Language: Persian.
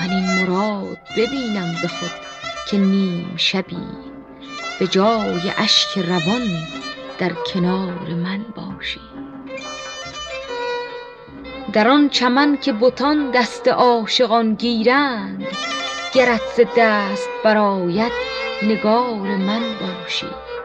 من این مراد ببینم به خود که نیم شبی به جای اشک روان در کنار من باشی. در آن چمن که بتان دست عاشقان گیرند، گرت ز دست برآید نگار من باشی.